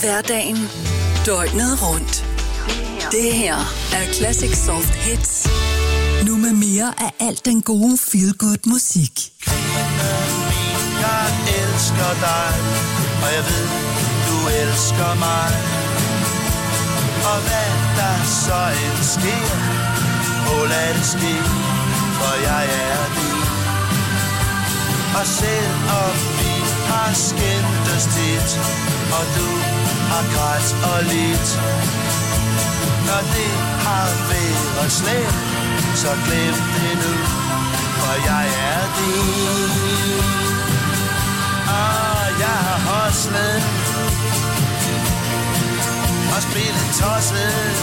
hverdagen, døgnet rundt. Det her er Classic Soft Hits. Nu med mere af alt den gode feel-good musik. Jeg elsker dig, og jeg ved, du elsker mig. Og hvad der så end sker, lad det ske, for jeg er din. Og selvom vi har skændtes tit, og du har grædt og lidt, når det har været slemt, så glem det nu, for jeg er din. Og jeg har hostlet og spillet tosset,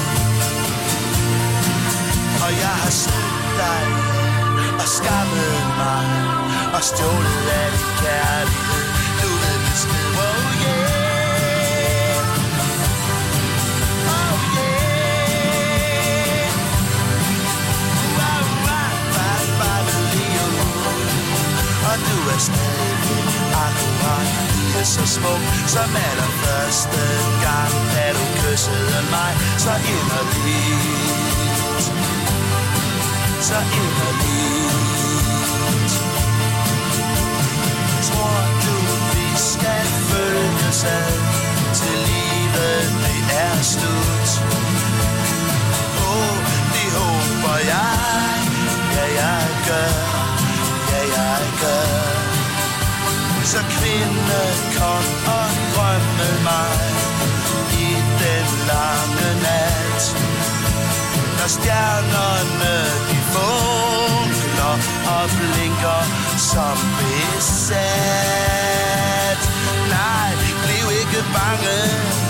og jeg har snydt dig og skammet mig og stjålet af din kærlighed. Du ved besked, oh yeah, oh yeah. Og du er stadig akkurat lige så smuk som allerførste gang, da du kyssede mig så inderligt, så inderligt. Tror du, vi skal følges ad, til livet det er slut? Det håber jeg, ja jeg gør, ja jeg gør. Så kvinde, kom og drøm med mig i den lange nat, når stjernerne de funkler og blinker som besat. Nej, bliv ikke bange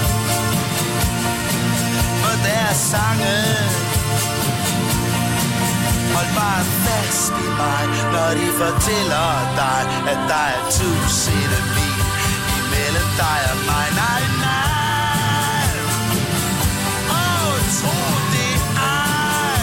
for deres sange. Hold bare fast i mig, når de fortæller dig, at der er 1000 mil imellem dig og mig. Nej, nej, tro det ej.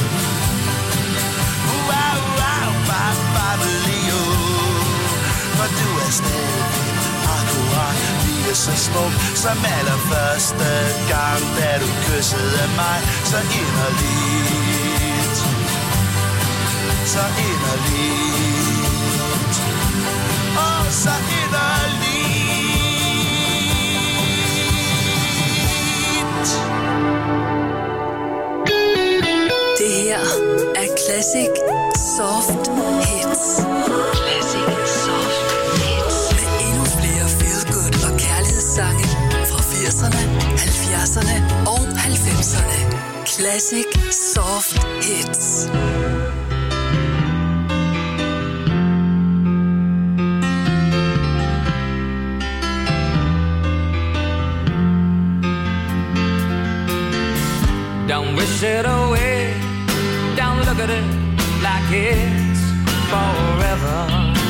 For du er stadig akkurat lige så smuk som allerførste gang, da du kyssede mig så inderligt, så inderligt, så inderligt. Det her er Classic Soft Hits. Classic Soft Hits. Med endnu flere feel-good og kærlighedssange fra 80'erne, 70'erne og 90'erne. Classic Soft Hits. Don't wish it away, don't look at it like it's forever.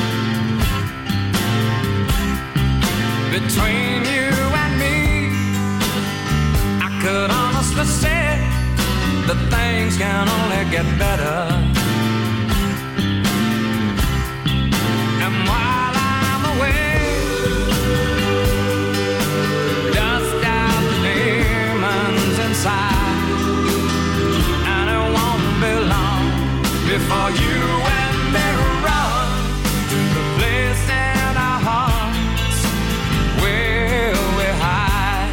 Between you and me, I could honestly say that things can only get better. And while I'm away, dust out the demons inside. Before you and me run to the place in our hearts where we hide.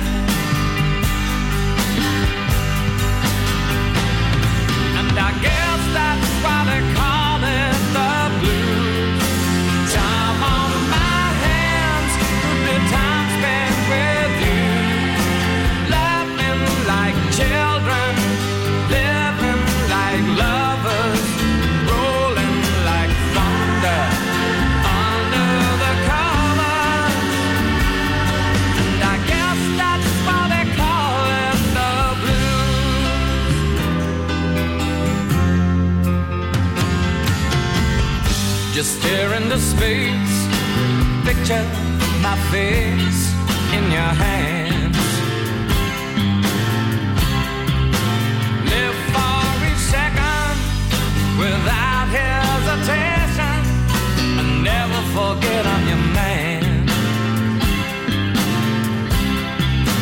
And I guess that's why they call it the blues. Time on my hands, good time spent with you, laughing like children, living like lovers. Just stare into space, picture my face in your hands. Live for each second without hesitation, and never forget I'm your man.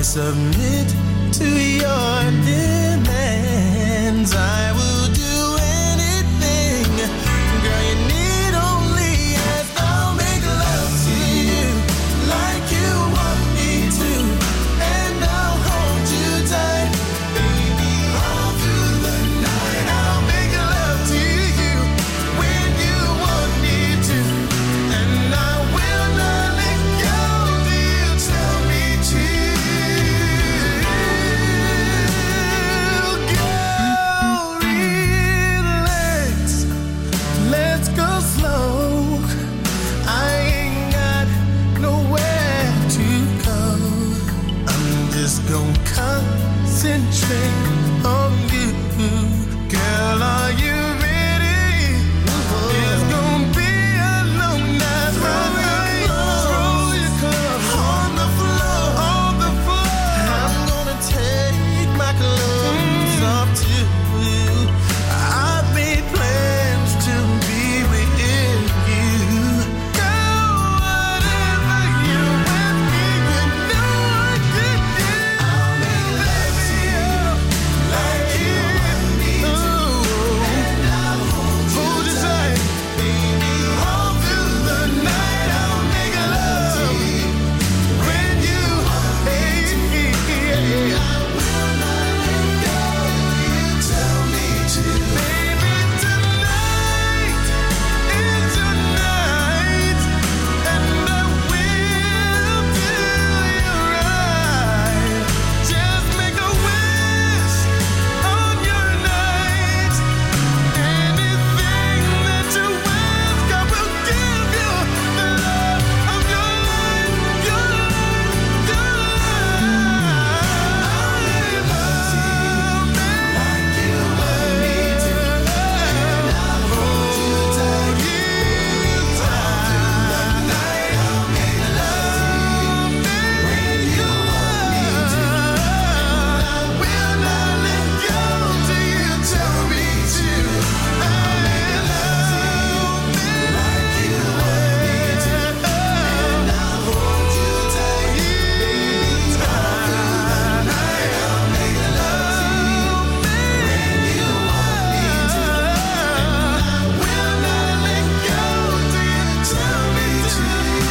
submit to your demands. I will do anything, girl, you need only ask. I'll make love to you like you want me to, and I'll hold you tight, baby, all through the night. I'll make love to you when you want me to, and I will not let go till you tell me to. Girl, relax, let's go slow. I ain't got nowhere to go. I'm just gonna concentrate on you. Girl, are you ready? It's gonna be a long night. Throw your clothes on the floor. I'm gonna take my clothes off too. I've made plans to be with you. Girl, whatever you want me, you know I could do. I'll make love to you like you want me to, and I'll hold you tight, baby, all through the night. I'll make love to you when you hate me. I will not let go till you tell me to. Baby, tonight is your night, and I will do you right. Just make a wish on your night. Anything that you ask, I will give you. The love of your life, your life, your life. Like you want me to, and I'll hold you tight, tight. I'll make love when you want me to, and I will not let go till you tell me to. I'll make love like you want me to, and I'll hold you tight, baby, all through the night. I'll make love when you want me to, and I will not let go till you tell me to.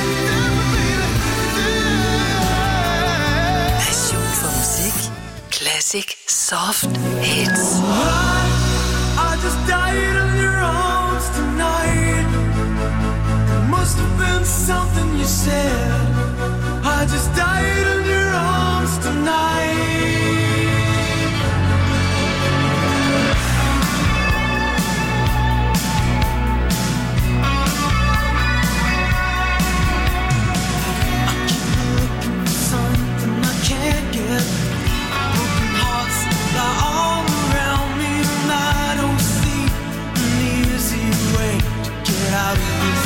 Passion for musik. Classic Soft Hits. I just died in your arms tonight. It must have been something you said. I just died in your arms tonight. Something I can't get. Broken hearts lie all around me, and I don't see an easy way to get out of this.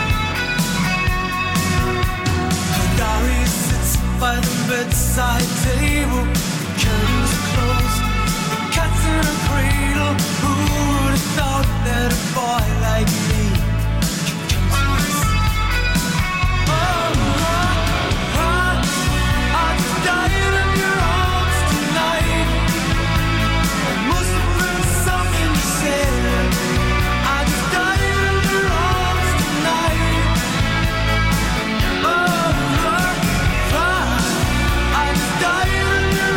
Her diary sits by the bedside table. The curtains are closed. The cat's in a cradle. Who would have thought that a boy like me could come to this? I just died in your arms tonight. It must have been something you said. I just died in your arms tonight. I just died in your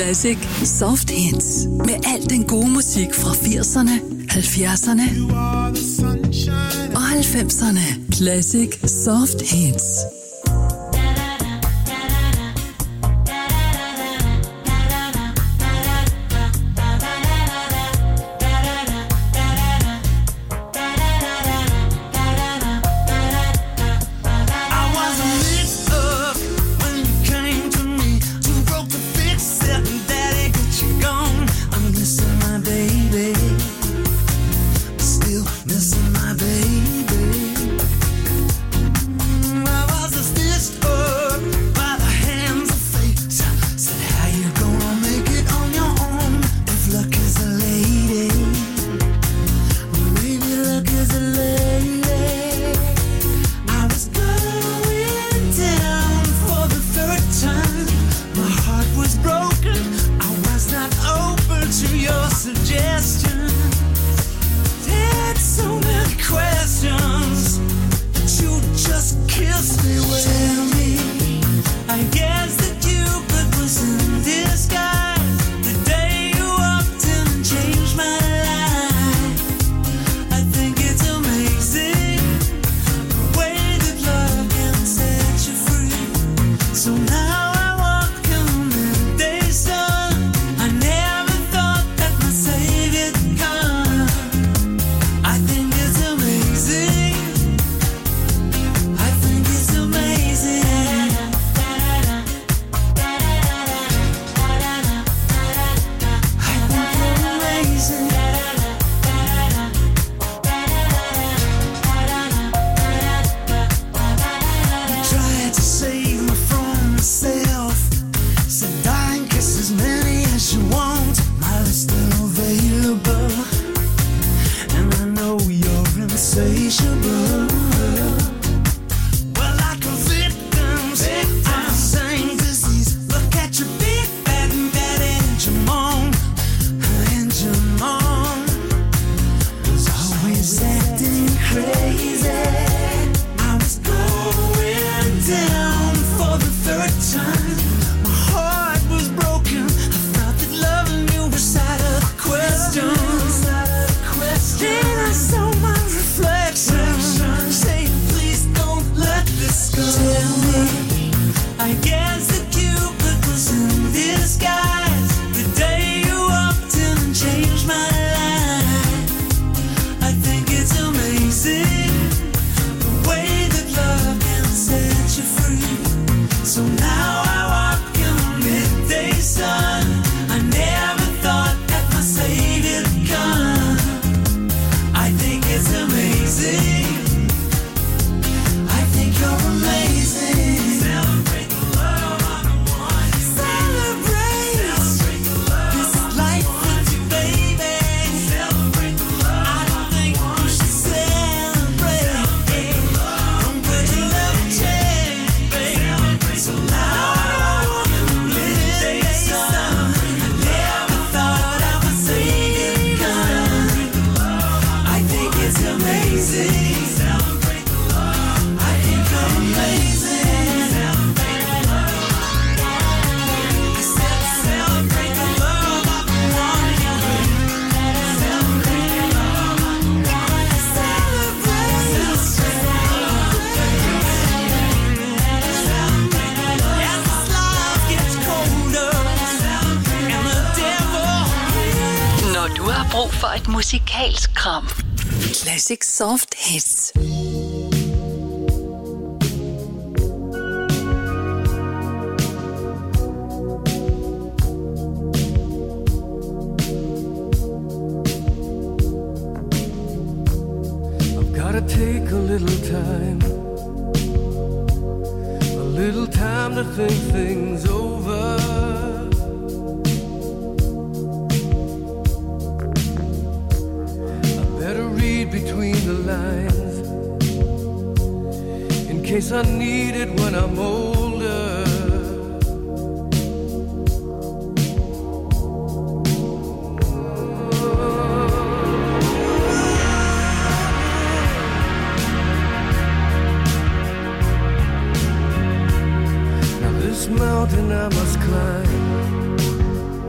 Classic Soft Hits. Med al den gode musik fra 80'erne, 70'erne og 90'erne. Classic Soft Hits. Brug for et musikalsk kram. Classic Soft Hits. I've gotta take a little time to think things over. Between the lines, in case I need it when I'm older. Now this mountain I must climb,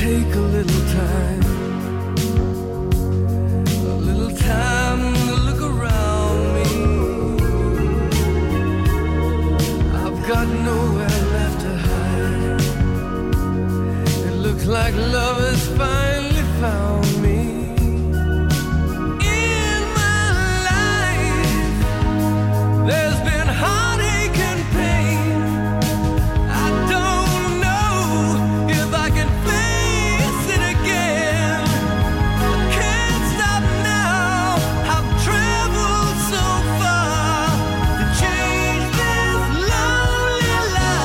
take a little time to look around me. I've got nowhere left to hide. It looks like love has finally found me. In my life, there's been heartache and pain. I don't know if I can face it again. I can't stop now. I've traveled so far to change this lonely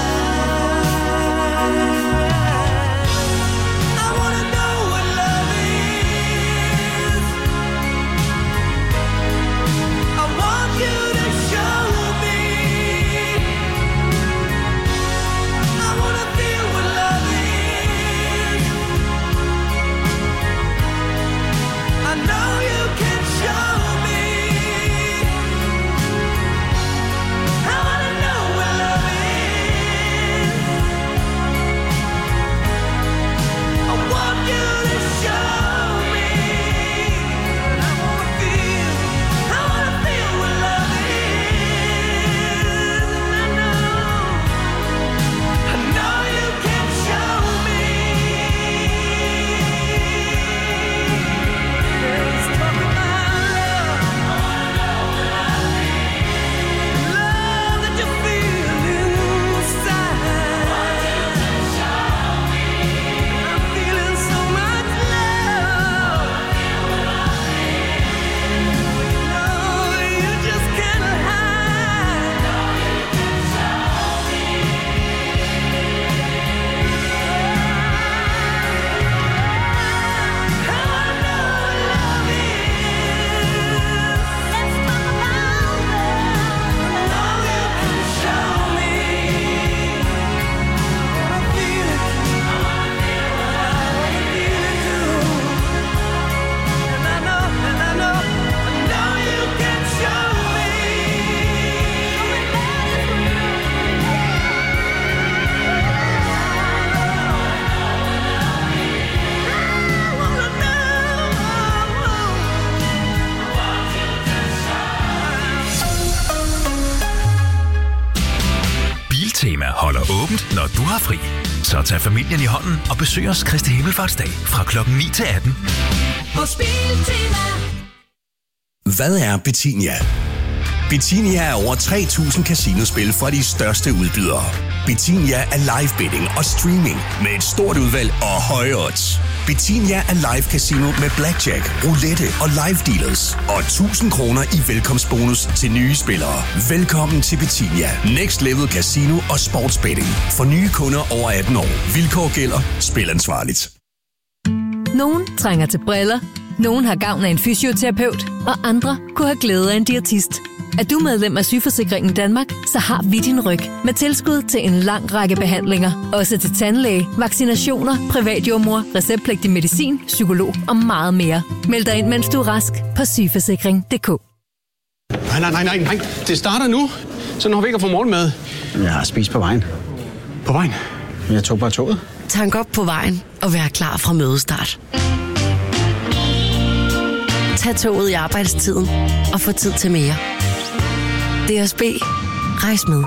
life. I wanna know what love is. I want you to show me. I wanna feel what love is. I know you can show me. I wanna know what love is. I want you to show me. I wanna feel what love is. And I know you can show me. Let's talk about love. Love that you feel inside. I'm feeling so much love. No, you just can't hide. I wanna know what love is. Let's talk about love. Know you can show me. I wanna feel it. I wanna feel it too. And I know you can show me. Biltema holder åbent, når du har fri. Så tag familien i hånden og besøg os Kristi Himmelfartsdag fra klokken 9 til 18. Hos Biltema. Hvad er Betinia? Betinia er over 3.000 casinospil fra de største udbydere. Betinia er live betting og streaming med et stort udvalg og høje odds. Betinia er live casino med blackjack, roulette og live dealers. Og 1.000 kroner i velkomstbonus til nye spillere. Velkommen til Betinia. Next Level Casino og Sportsbetting. For nye kunder over 18 år. Vilkår gælder. Spil ansvarligt. Nogen trænger til briller. Nogen har gavn af en fysioterapeut. Og andre kunne have glæde af en diætist. Er du medlem af Sygeforsikringen Danmark, så har vi din ryg med tilskud til en lang række behandlinger. Også til tandlæge, vaccinationer, privatjordmor, receptpligtig medicin, psykolog og meget mere. Meld dig ind, mens du er rask på sygeforsikring.dk. Nej. Det starter nu. Så når vi ikke har fået morgenmad. Jeg har spist på vejen. På vejen? Jeg tog bare toget. Tank op på vejen og vær klar fra mødestart. Tag toget i arbejdstiden og få tid til mere. DSB. Rejs med.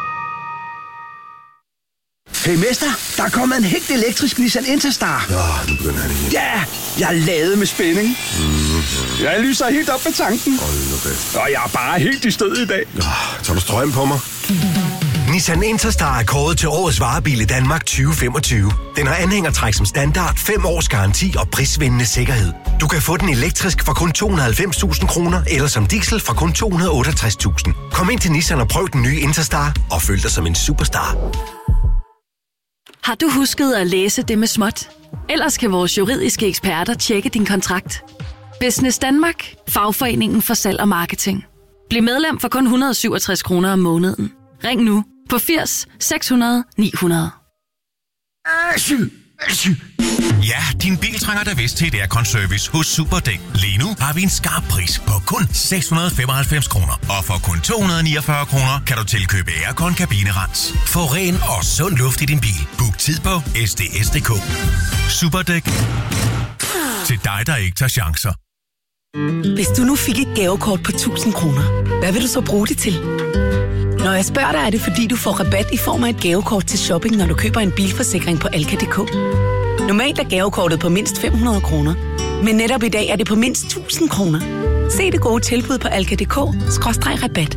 Hey mester, der er kommet en helt elektrisk Nissan Interstar. Nu begynder han igen. Ja, jeg er ladet med spænding. Jeg lyser helt op med tanken. Og jeg er bare helt i stød i dag. Tager du strøm på mig? Nissan Interstar er kåret til årets varebil i Danmark 2025. Den har anhængertræk som standard, 5 års garanti og prisvindende sikkerhed. Du kan få den elektrisk for kun 290.000 kroner, eller som diesel for kun 268.000. Kom ind til Nissan og prøv den nye Interstar, og føl dig som en superstar. Har du husket at læse det med småt? Ellers kan vores juridiske eksperter tjekke din kontrakt. Business Danmark. Fagforeningen for salg og marketing. Bliv medlem for kun 167 kroner om måneden. Ring nu på 80 600 900. Ja, din bil trænger da vist til et aircon-service hos Superdæk. Lige nu har vi en skarp pris på kun 695 kroner. Og for kun 249 kroner kan du tilkøbe aircon-kabinerens. Få ren og sund luft i din bil. Book tid på sds.dk. Superdæk. Til dig, der ikke tager chancer. Hvis du nu fik et gavekort på 1000 kroner, hvad vil du så bruge det til? Når jeg spørger dig, er det fordi, du får rabat i form af et gavekort til shopping, når du køber en bilforsikring på Alka.dk. Normalt er gavekortet på mindst 500 kroner, men netop i dag er det på mindst 1000 kroner. Se det gode tilbud på Alka.dk/rabat.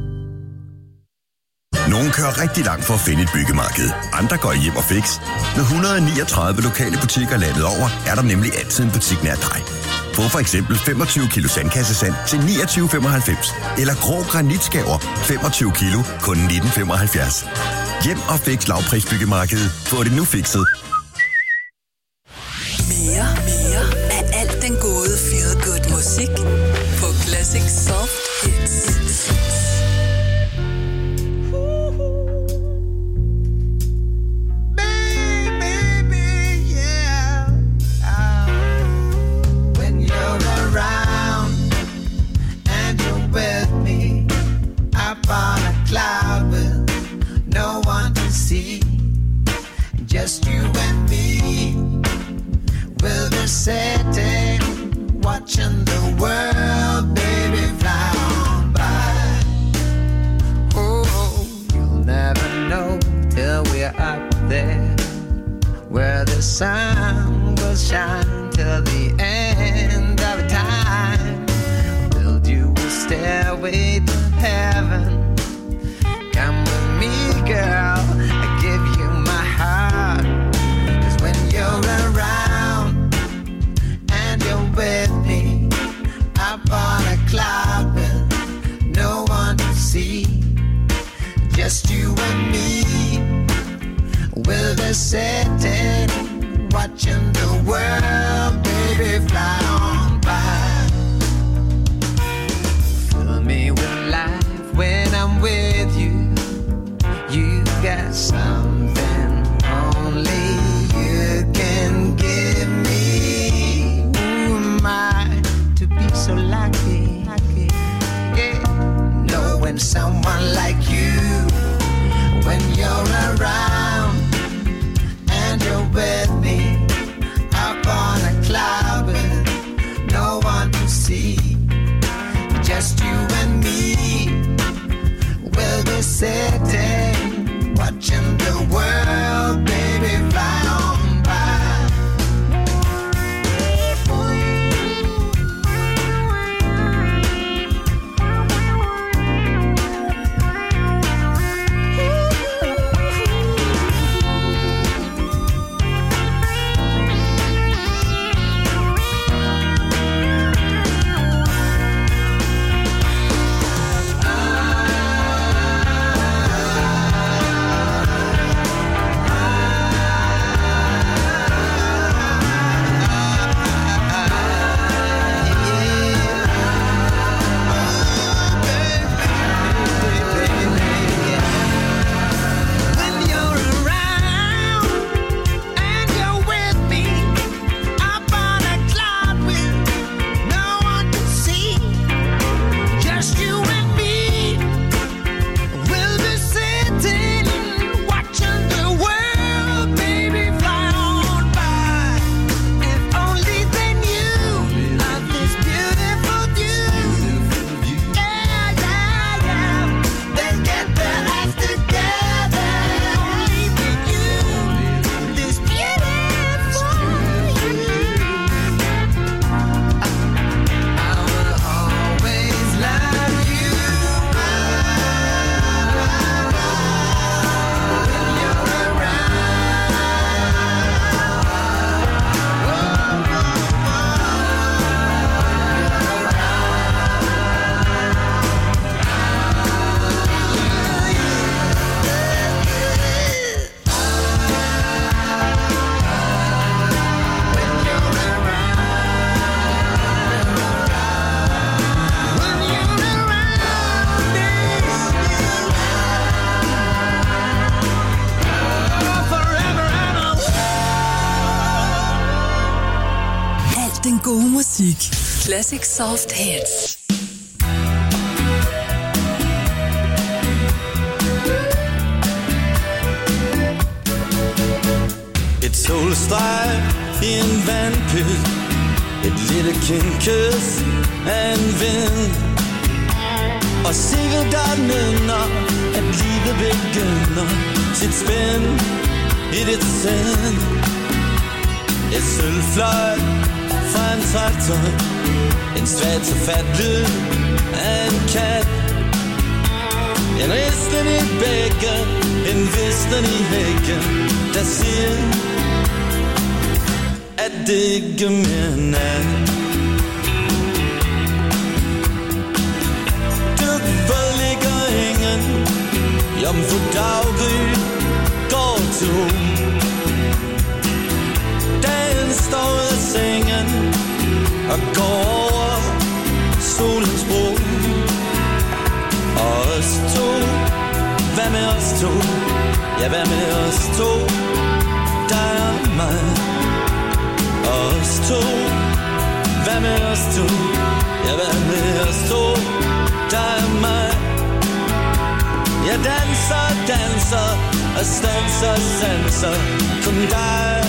Nogle kører rigtig langt for at finde et byggemarked. Andre går hjem og fix. Med 139 lokale butikker landet over, er der nemlig altid en butik nær dig. Få for eksempel 25 kilo sandkassesand til 29,95. Eller grå granitskaver 25 kilo kun 19,75. Hjem og fix lavprisbyggemarkedet. Få det nu fikset. Mere af alt den gode feel good musik på Classic Soft Hits. On a cloud with no one to see, just you and me. We'll be sitting, watching the world, baby, fly on by. Oh, you'll never know till we're up there, where the sun will shine till the end of time. Build you a stairway to heaven. Come with me, girl, I give you my heart. 'Cause when you're around and you're with me, up on a cloud with no one to see, just you and me. We'll be sitting, watching the world, baby, fly on by. Fill me with life den gode musik. Classic Soft Hits. Et solstreg i en vandpyt, et lille kindkys af en vind, og sikkert der minder, at livet begynder sit spænd i dit sind. Et sølvfløjt fra en traktor, en svagt så fat lyd af en kat, en risten i bækken, en visten i hækken, der siger, at det ikke mere nat. Hvor ligger ingen, jomfru daggry går to. Dagen står ud af sengen og går over solens bro. Og os to, hvad med os to? Ja, hvad med os to? Der er mig. Og os to, hvad med os to? Ja, hvad med os to? Der er mig. Jeg danser, danser og stanser, sanser kun dig.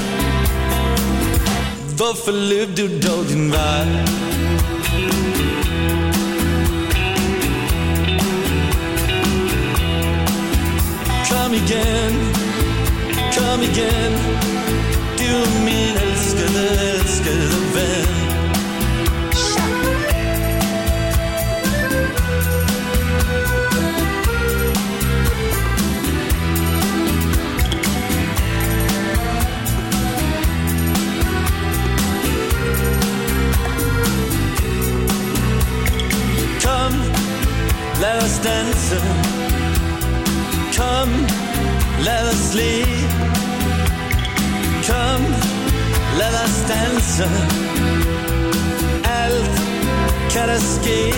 Hvorfor løb du dog din vej? Kom igen, kom igen, du er min elskede, elskede ven. Lad os danse. Kom, lad os le. Kom, lad os danse. Alt kan der ske.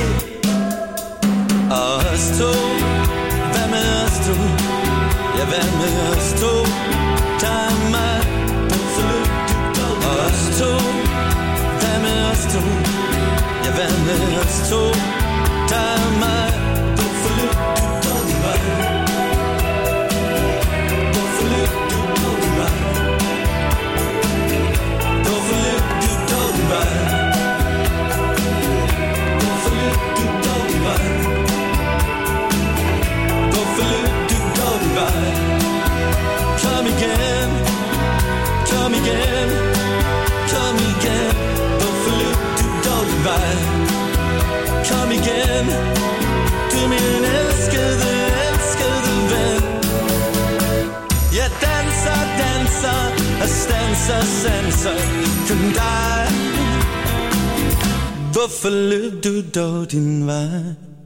Og os to, hvad med os to? Ja, hvad med os to? Der er mig. Og os to, hvad med os to? Ja, hvad med os to? Der er mig. Hvorfor løb du dog din vej? Hvorfor løb du dog din vej? Hvorfor løb du dog din vej? Hvorfor løb du dog din vej? Hvorfor løb du dog din vej? Kom igen, kom igen, kom igen. Hvorfor løb du dog din vej? Kom igen, du min elskede, elskede ven. Jeg danser, danser og stanser, sanser kun dig. Hvorfor løb du dog din vej?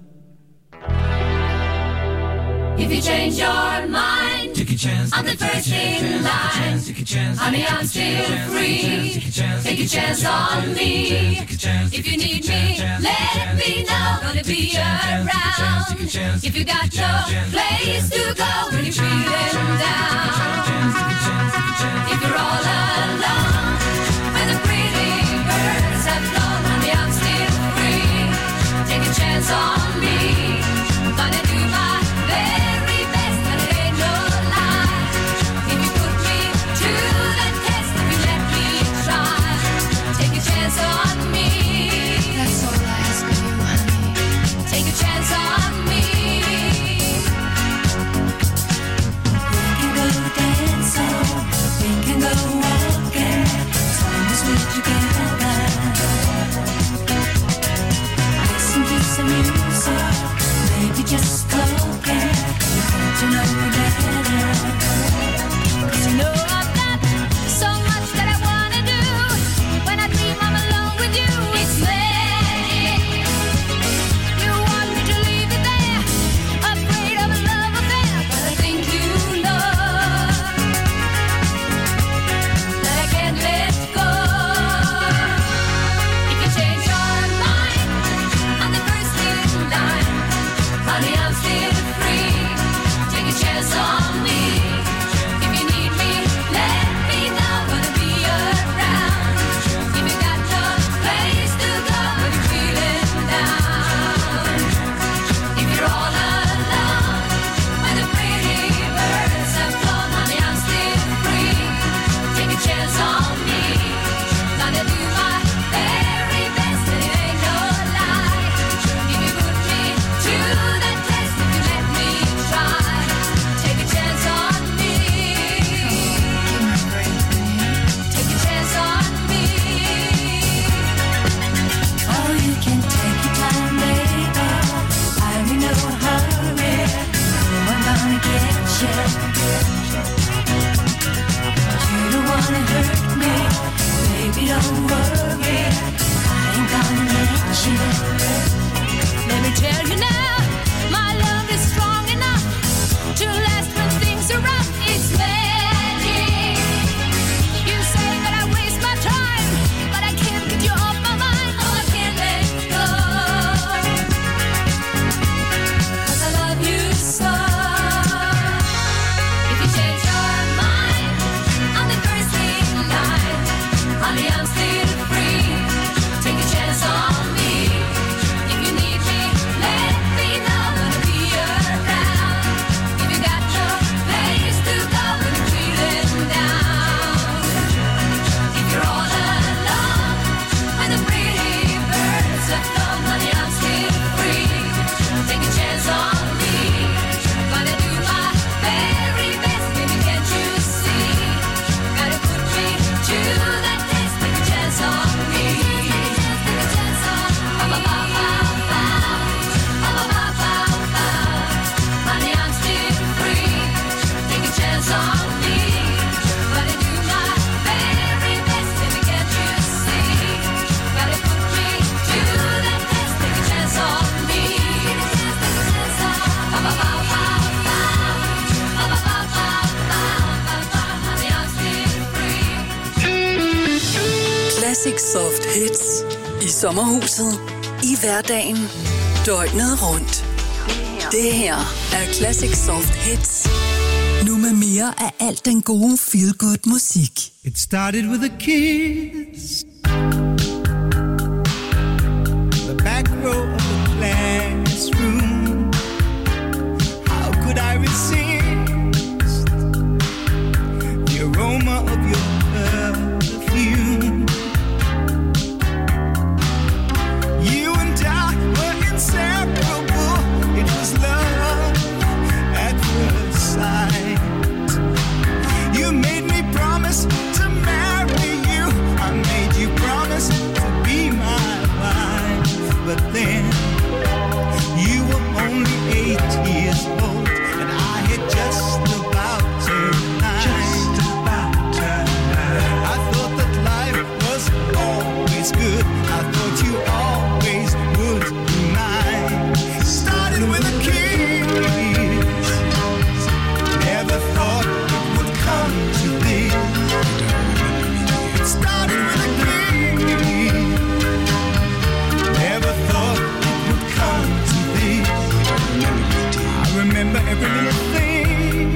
If you change your mind, take a chance, I'm the first in line. Honey, I'm still free. Take a chance on me. If you need me, let me know. Gonna be around. If you got no place to go when you're feeling down. If you're all alone, when the pretty birds have flown, honey, I'm still free. Take a chance on me. Gonna do my very best, but it ain't no lie. If you put me to the test, if you let me try, take a chance on me. That's all I ask of you, honey. Take a chance on me. We can go dancing, we can go out. Classic Soft Hits. I sommerhuset. I hverdagen. Døgnet rundt. Det her er Classic Soft Hits. Nu med mere af alt den gode feel-good musik. It started with a kiss. The back row of the classroom. How could I resist the aroma of your perfume? You and I were inseparable. It was love at first sight. You made me promise to marry you. I made you promise to be my wife. But then you were only 8 years old, and I had just about turned 9. I thought that life was always good. I thought you always would be mine. Started with a kiss. Never thought it would come to this. It started with a kiss. Never thought it would come to this. I remember every little thing,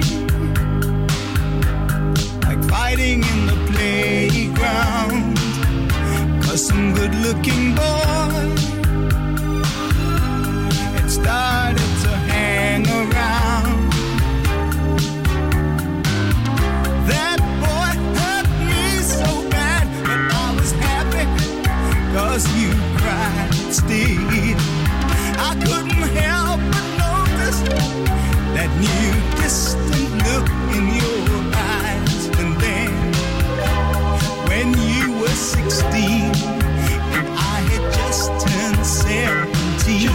like fighting in the playground, 'cause some good-looking boy had started to hang around. That boy hurt me so bad, but I was happy 'cause you cried still. I couldn't help but notice that new distant look in your eyes. And then when you were 16 and I had just turned 17,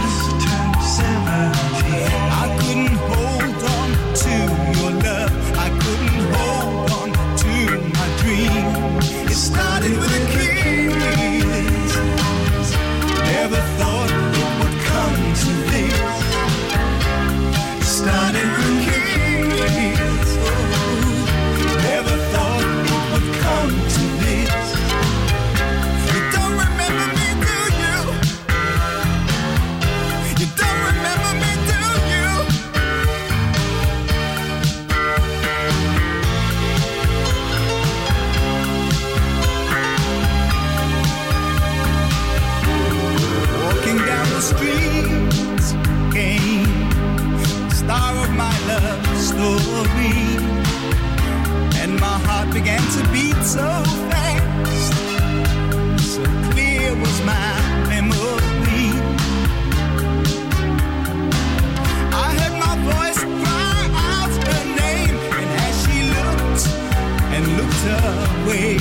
I couldn't hold on to your love. I couldn't hold on to my dream. It started with a kiss. Never thought it would come to this. It started with a kiss. Oh, never thought it would come to this. You don't remember me, do you? You don't remember me, do you? Walking down the streets came the star of my love story, and my heart began to beat so fast. So clear was my memory. I heard my voice cry out her name, and as she looked and looked away,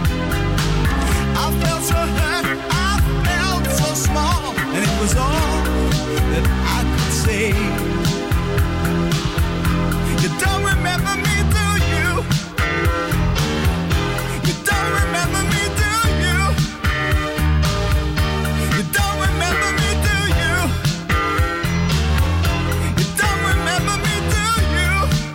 I felt so hurt, I felt so small, and it was all that I could say. You don't remember me, do you? You don't remember me, do you? You don't remember me, do you? You don't remember me, do you?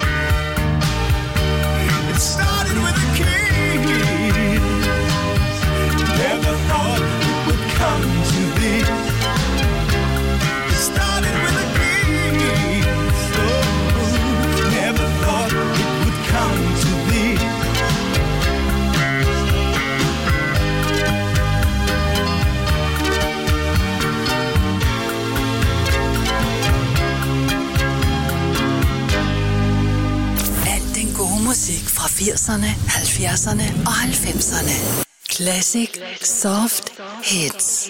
It started with a kiss. Never thought it would come to this. It started with a kiss. Oh, never thought it would come to this. Alt den gode musik fra 80'erne, 70'erne og 90'erne. Classic Soft Hits.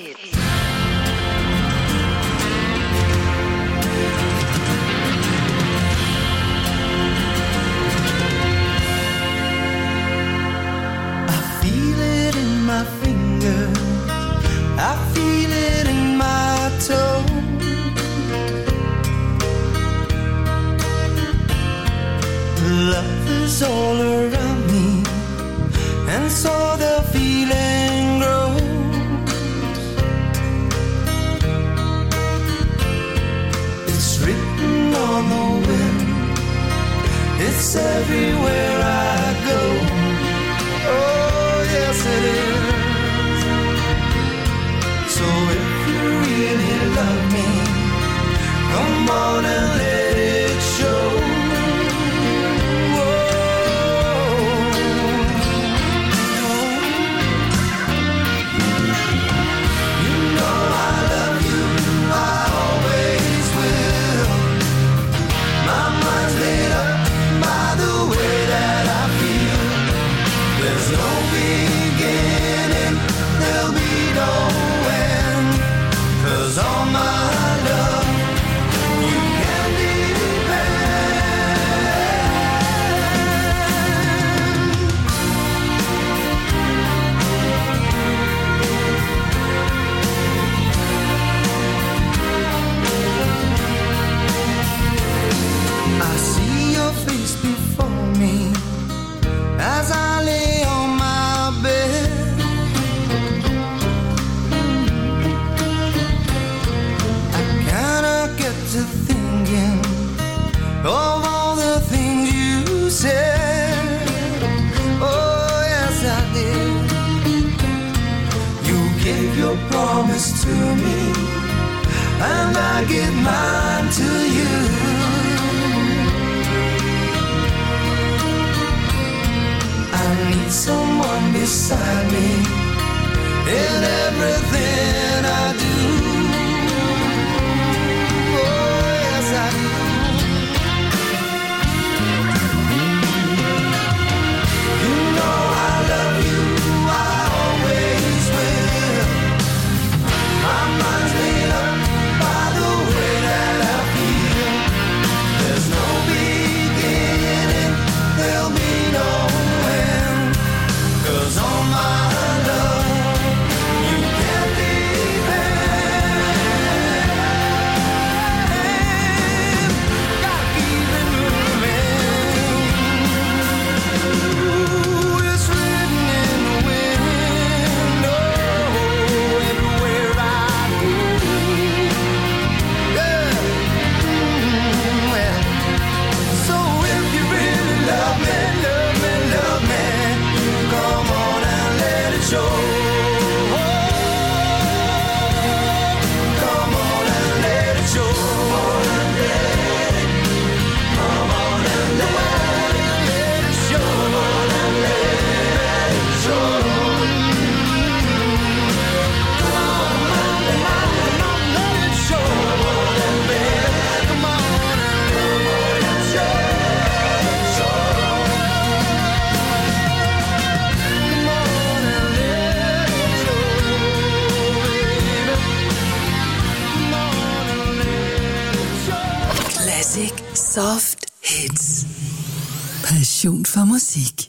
Feel it in my finger, I feel it in my toe. Love is all around me, and so the feeling grows. It's written on the wind, it's everywhere I go. Oh, yes it is. give your promise to me, and I give mine to you. I need someone beside me in everything I do. Oh, yes, I do. You know I love you, I always will. My mind's made up by the way that I feel. There's no beginning, there'll be no end. 'Cause all my love, you can depend. Gotta keep it moving. Ooh, it's written in the wind. Oh, everywhere I go. Yeah. Well, so if you really love me, love me, love me, come on and let it show. Come on and let it show. Come on and let it show. Come on and let it show. Come on and let it show. Come on and let it show. Classic Soft Hits. Passion for musik.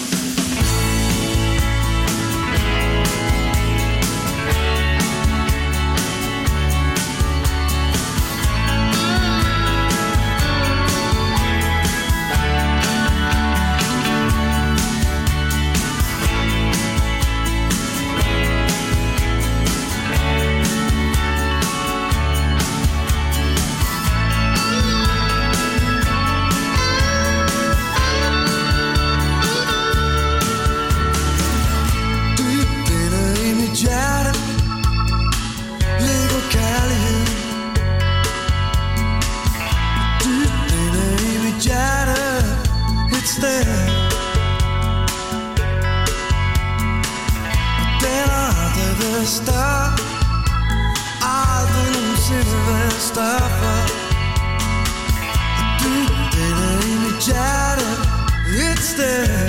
It's there.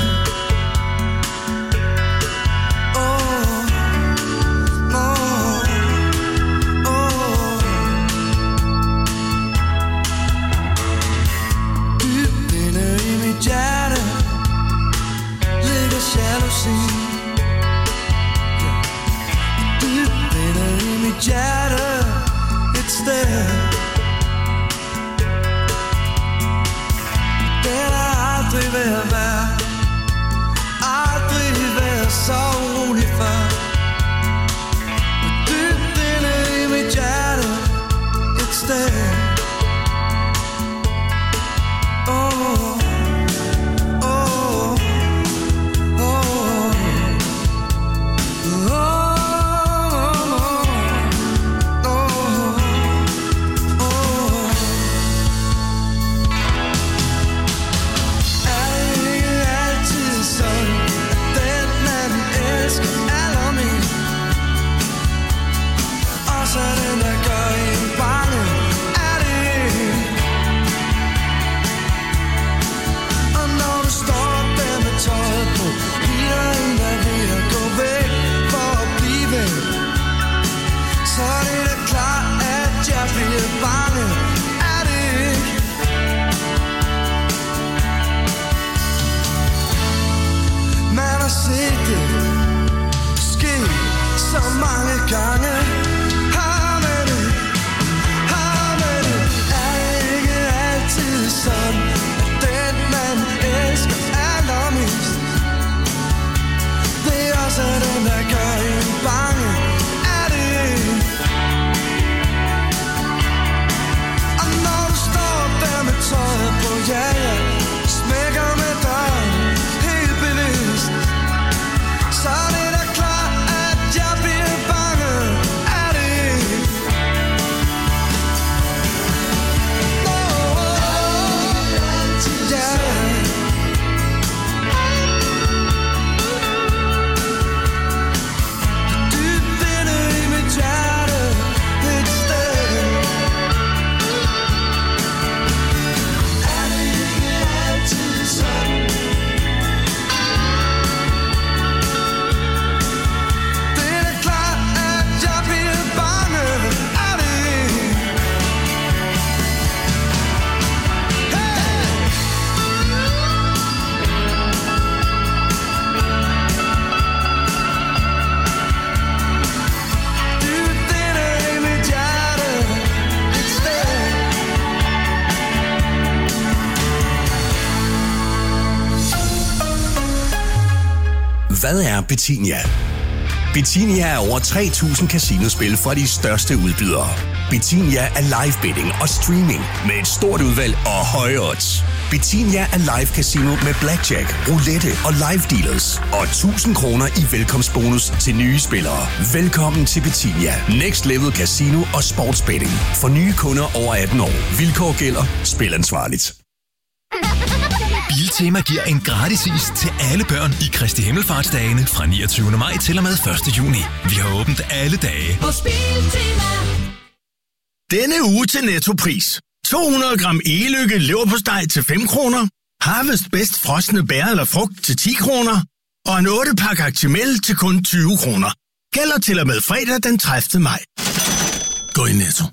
Hvad er Betinia? Betinia er over 3.000 casinospil fra de største udbydere. Betinia er live betting og streaming med et stort udvalg og høje odds. Betinia er live casino med blackjack, roulette og live dealers. Og 1.000 kroner i velkomstbonus til nye spillere. Velkommen til Betinia. Next Level Casino og Sportsbetting. For nye kunder over 18 år. Vilkår gælder. Spil ansvarligt. Biltema giver en gratis is til alle børn i Kristi Himmelfartsdagene fra 29. maj til og med 1. juni. Vi har åbent alle dage. Hos Biltema. Denne uge til Nettopris. 200 gram e-lykke leverpostej til 5 kroner. Harvest Best frosne bær eller frugt til 10 kroner. Og en 8-pakke Actimel til kun 20 kroner. Gælder til og med fredag den 30. maj. Gå i Netto.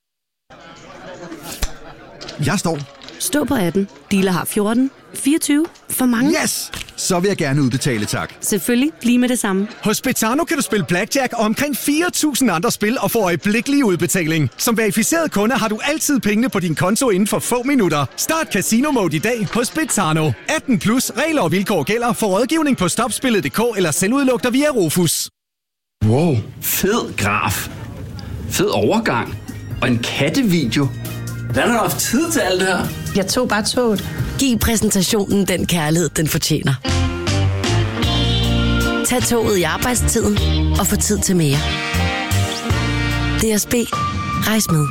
Jeg står. Stå på 18. Dealer har 14. 24. For mange. Yes! Så vil jeg gerne udbetale, tak. Selvfølgelig. Lige med det samme. Hos Betano kan du spille blackjack og omkring 4.000 andre spil og få øjeblikkelig udbetaling. Som verificeret kunde har du altid pengene på din konto inden for få minutter. Start Casino Mode i dag hos Betano. 18 plus regler og vilkår gælder. For rådgivning på stopspillet.dk eller selvudlugter via Rufus. Wow, fed graf. Fed overgang. Og en kattevideo. Hvordan har du haft tid til alt det her? Jeg tog bare toget. Giv præsentationen den kærlighed, den fortjener. Tag toget i arbejdstiden og få tid til mere. DSB. Rejs med.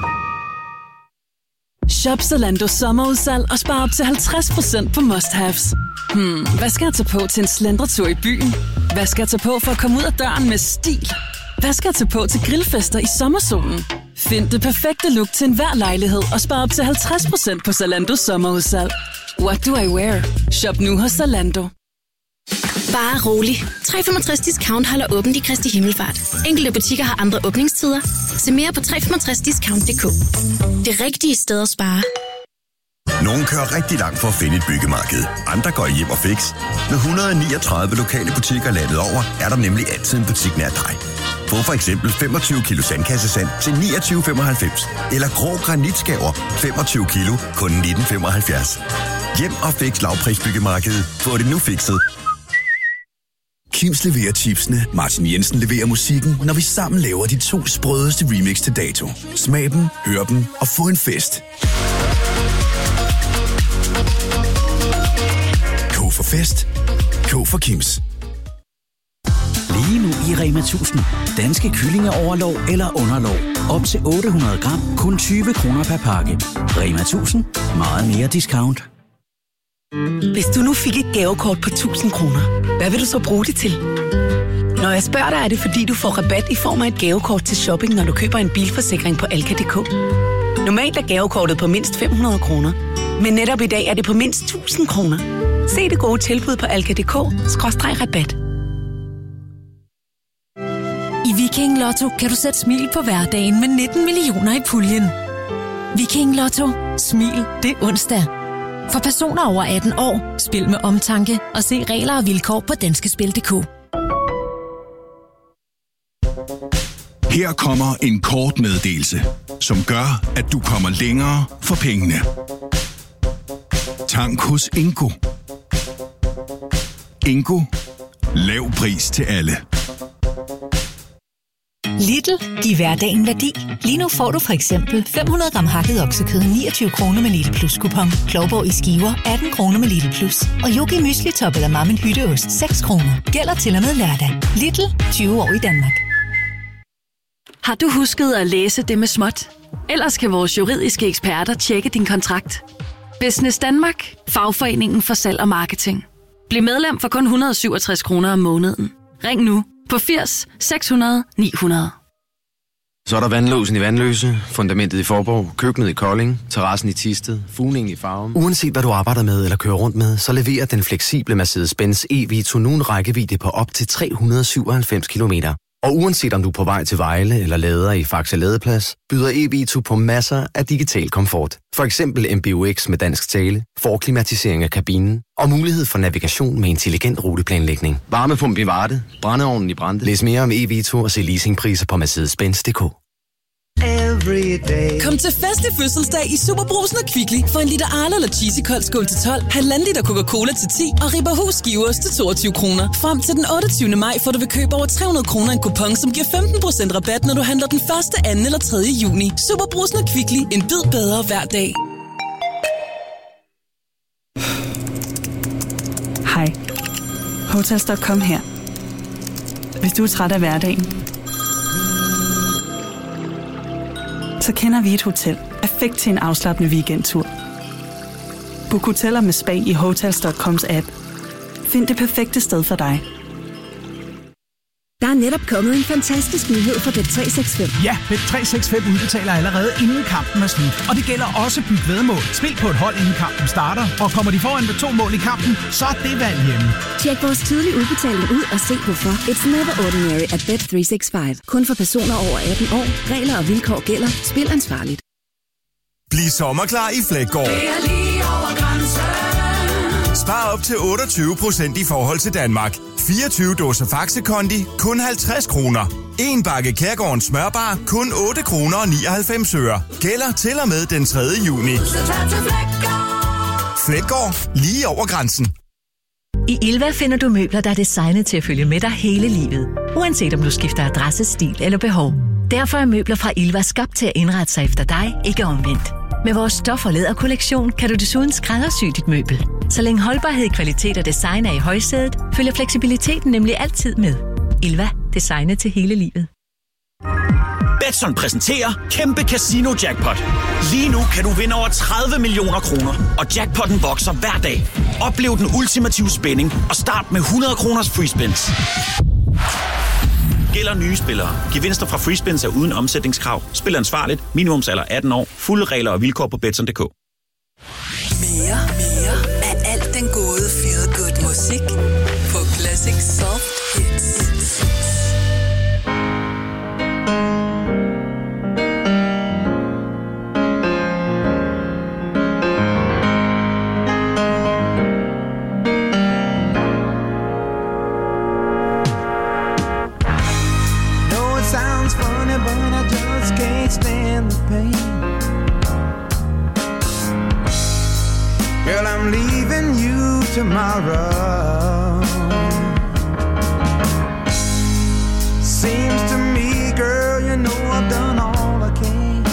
Shop Zalando sommerudsalg og spar op til 50% på must-haves. Hvad skal jeg tage på til en slendretur i byen? Hvad skal jeg tage på for at komme ud af døren med stil? Hvad skal jeg tage på til grillfester i sommersolen? Find det perfekte look til enhver lejlighed og spar op til 50% på Zalandos sommerudsalg. What do I wear? Shop nu hos Zalando. Bare rolig. 365 Discount holder åbent i Kristi Himmelfart. Enkelte butikker har andre åbningstider. Se mere på 365discount.dk. Det rigtige sted at spare. Nogle kører rigtig langt for at finde et byggemarked. Andre går hjem og fix. Med 139 lokale butikker landet over, er der nemlig altid en butik nær dig. Få for eksempel 25 kilo sandkassesand til 29,95. Eller grå granitskaver 25 kilo kun 19,75. Hjem og fix lavprisbyggemarkedet. Få det nu fikset. Kims leverer chipsene, Martin Jensen leverer musikken, når vi sammen laver de 2 sprødeste remix til dato. Smag dem, hør dem og få en fest. K for fest. K for Kims. Lige nu i Rema 1000. Danske kyllingeoverlov eller underlov. Op til 800 gram, kun 20 kroner per pakke. Rema 1000. Meget mere discount. Hvis du nu fik et gavekort på 1.000 kroner, hvad vil du så bruge det til? Når jeg spørger dig, er det fordi, du får rabat i form af et gavekort til shopping, når du køber en bilforsikring på Alka.dk. Normalt er gavekortet på mindst 500 kroner, men netop i dag er det på mindst 1.000 kroner. Se det gode tilbud på Alka.dk/rabat. I Viking Lotto kan du sætte smil på hverdagen med 19 millioner i puljen. Viking Lotto. Smil det onsdag. For personer over 18 år, spil med omtanke og se regler og vilkår på danskespil.dk. Her kommer en kort meddelelse, som gør, at du kommer længere for pengene. Tank hos Ingo. Ingo. Lav pris til alle. Lidl. Giv hverdagen værdi. Lige nu får du for eksempel 500 gram hakket oksekød 29 kroner med Lidl Plus kupon. Klovborg i skiver 18 kroner med Lidl Plus. Og Yogi Mysli Top eller Mammen Hytteost 6 kroner. Gælder til og med lørdag. Lidl. 20 år i Danmark. Har du husket at læse det med småt? Ellers kan vores juridiske eksperter tjekke din kontrakt. Business Danmark. Fagforeningen for salg og marketing. Bliv medlem for kun 167 kroner om måneden. Ring nu på 80 600 900. Så er der vandlåsen i Vandløse, fundamentet i Forborg, køkkenet i Kolding, terrassen i Thisted, fugningen i Farum. Uanset hvad du arbejder med eller kører rundt med, så leverer den fleksible Mercedes-Benz e-Vito nu en rækkevidde på op til 397 km. Og uanset om du er på vej til Vejle eller lader i Faxe Ladeplads, byder e-Vito på masser af digital komfort. For eksempel MBUX med dansk tale, forklimatisering af kabinen og mulighed for navigation med intelligent ruteplanlægning. Varmepump i Varde, brændeovnen i Brande. Læs mere om e-Vito og se leasingpriser på Mercedes-Benz.dk. every day. Kom til fest i fødselsdag i Superbrugsen og Kvickly for en liter Arla eller Cheesy Kold skål til 12, halvanden liter Coca-Cola til 10 og Ribberhus skivers til 22 kroner. Frem til den 28. maj får du ved køb over 300 kroner en kupon, som giver 15% rabat, når du handler den 1., 2. eller 3. juni. Superbrugsen og Kvickly. En bid bedre hver dag. Hej. Hotels.com her. Hvis du er træt af hverdagen, så kender vi et hotel perfekt til en afslappende weekendtur. Book hoteller med spa i Hotels.coms app. Find det perfekte sted for dig. Der er netop kommet en fantastisk nyhed for Bet365. Ja, Bet365 udbetaler allerede inden kampen er slut. Og det gælder også Byg Væddemål. Spil på et hold inden kampen starter. Og kommer de foran med 2 mål i kampen, så er det valg hjemme. Tjek vores tidlige udbetaling ud og se hvorfor. It's never ordinary at Bet365. Kun for personer over 18 år. Regler og vilkår gælder. Spil ansvarligt. Bliv sommerklar i Fleggaard. Det er lige over grænsen. Spar op til 28% i forhold til Danmark. 24 dåser Faxe Kondi, kun 50 kroner. En bakke Kærgårdens smørbar, kun 8 kroner og 99 øre. Gælder til og med den 3. juni. Fleggaard, lige over grænsen. I Ilva finder du møbler, der er designet til at følge med dig hele livet. Uanset om du skifter adresse, stil eller behov. Derfor er møbler fra Ilva skabt til at indrette sig efter dig, ikke omvendt. Med vores stof- og læderkollektion kan du desuden skræddersy dit møbel. Så længe holdbarhed, kvalitet og design er i højsædet, følger fleksibiliteten nemlig altid med. Ilva. Designet til hele livet. Betson præsenterer Kæmpe Casino Jackpot. Lige nu kan du vinde over 30 millioner kroner, og jackpotten vokser hver dag. Oplev den ultimative spænding og start med 100 kroners free spins. Gælder nye spillere. Gevinster fra free spins er uden omsætningskrav. Spil ansvarligt. Minimumsalder 18 år. Fulde regler og vilkår på Betson.dk. Mere af alt den gode feel good musik på Classic Soft Hits. Sounds funny, but I just can't stand the pain. Girl, I'm leaving you tomorrow. Seems to me, girl, you know I've done all I can.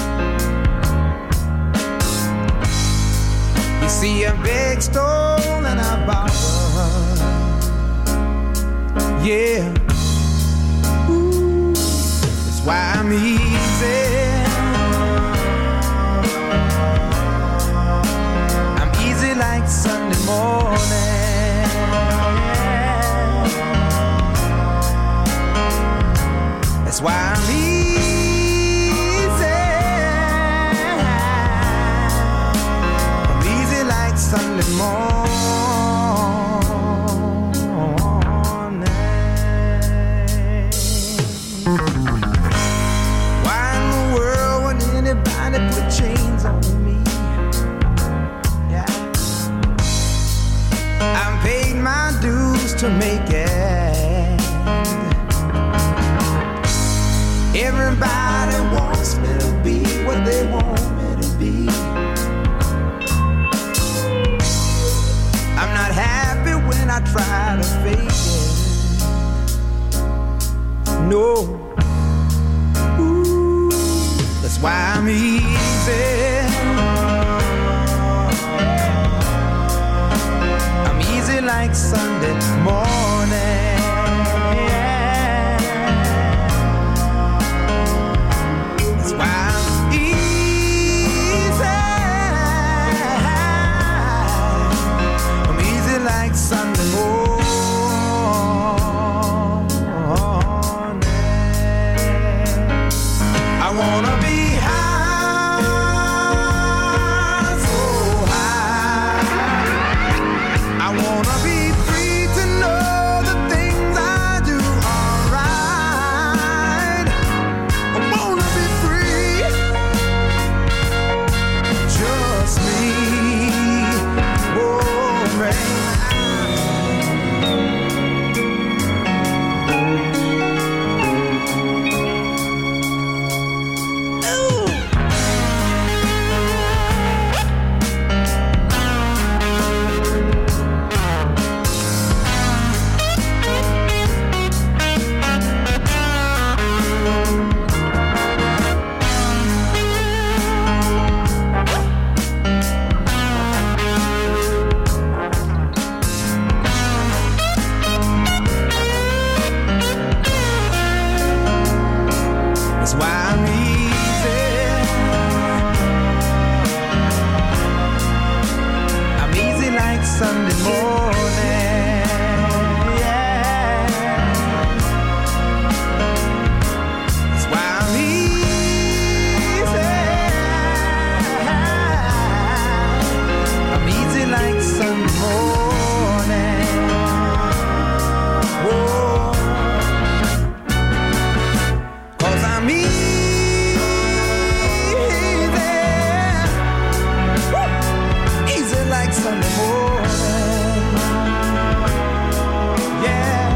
You see, I beg, stole, and I borrowed. Yeah. Why I'm easy. I'm easy like Sunday morning. That's why I'm easy. I'm easy like Sunday morning. Anybody put chains on me? Yeah, I've paid my dues to make it. Everybody wants me to be what they want me to be. I'm not happy when I try to fake it. No. That's why I'm easy. I'm easy like Sunday morning. That's why I'm easy. I'm easy like Sunday morning. I wanna be I wanna be free to know the things That's why I'm easy. I'm easy like Sunday morning. Yeah. That's why I'm easy. I'm easy like Sunday morning. Whoa. 'Cause I'm easy. Easy like Sunday morning. Yeah.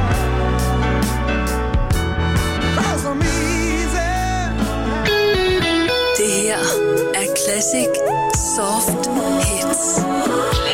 'Cause I'm easy. Det her er Classic Soft Hits.